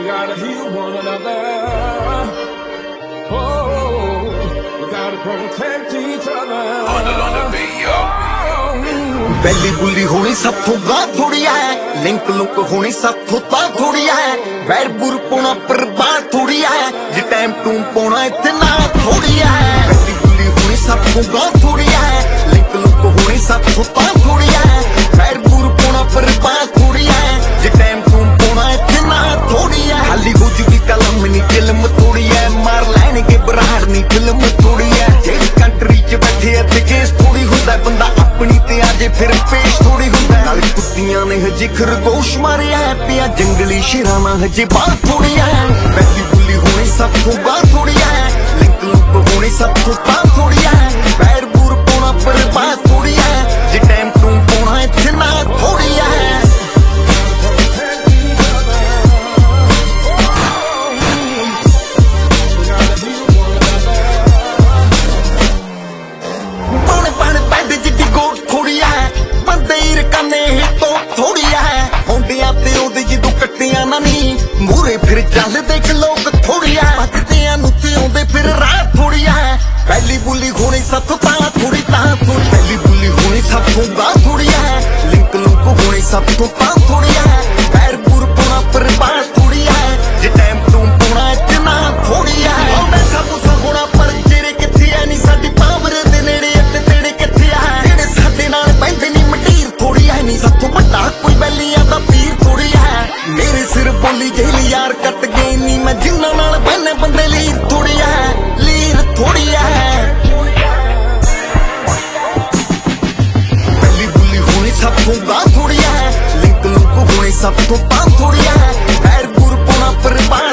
We gotta heal one another. Oh, we gotta protect each other. On the beat, yo. बैली बुली होनी साथों गा थोड़ी है, link look होनी साथों ता थोड़ी है, वैर बुर पोना पर बात थोड़ी है, ये टाइम टूम पोना इतना थोड़ी है। बैली बुली होनी साथों गा थोड़ी है, लिंक लुक होनी साथों ता थोड़ी है, वैर बुर पोना पर बात थोड़ी है, ये टाइम टूम पोना इतना थोड़ी है। खाली हो जुगी कलम नी फिल्म थोड़ी है, मार लैने के बरार नी फिल्म थोड़ी है। जेड़ी कंट्री च बैठे ते केस थोड़ी हुंदा बंदा अपनी ते आजे फिर पेश थोड़ी हुंदा। नाल कुत्तियां ने हजे खरगोश मारिया है, पिया जंगली शेरां नाल हजे बात थोड़ी है। बैली बुली होनी साथों गा थोड़ी है, लिंक लुक होनी साथों ता थोड़ी है, पैर बूर पोना पर बात थोड़ी है, जे टाइम टूम पोना इतना थोड़ी है। मूरे फिर चल देख लोग थोड़ी है, भजदियां नुते आउंदे फिर राह थोड़ी है। बैली बुली होनी साथों ता थोड़ी ता थोड़ी, बैली बुली होनी साथों गा थोड़ी है, लिंक लुक होनी साथों ता थोड़ी है, पैर बुर पोना पर बात थोड़ी है, जे टाइम टूम पोना इतना थोड़ी है। पैसा पूसा होना पर तेरे किथे है नी, साडी पावर दे नेड़े ते तेरे किथे है, जेड़े साडे नाल पैंदे नी मटीर थोड़ी है नी, साथों वड्डा कोई बैलियां दा पीर थोड़ी है। मेरे सिर बोली जेल यार कट गई नी, मैं जिन्ना नाल बहने बंदे लीर थोड़ी है, लीर थोड़ी है। बैली बुली होनी साथों गा थोड़ी है, लिंक लुक होनी साथों ता थोड़ी है, पैर बुर पोना पर बात